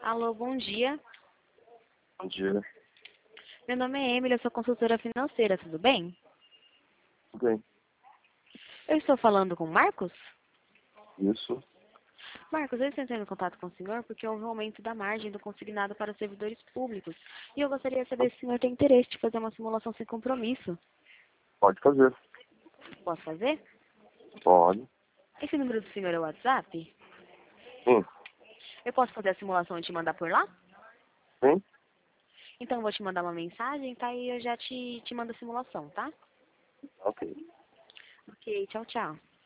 Alô, bom dia. Bom dia. Meu nome é Emily, eu sou consultora financeira, tudo bem? Tudo bem? Eu estou falando com o Marcos? Isso. Marcos, eu estou entrando em contato com o senhor porque houve um aumento da margem do consignado para os servidores públicos. E eu gostaria de saber se o senhor tem interesse de fazer uma simulação sem compromisso. Pode fazer. Posso fazer? Pode. Esse número do senhor é o WhatsApp? Sim. Eu posso fazer a simulação e te mandar por lá? Sim? Então eu vou te mandar uma mensagem, tá? E eu já te mando a simulação, tá? Ok. Ok, tchau, tchau.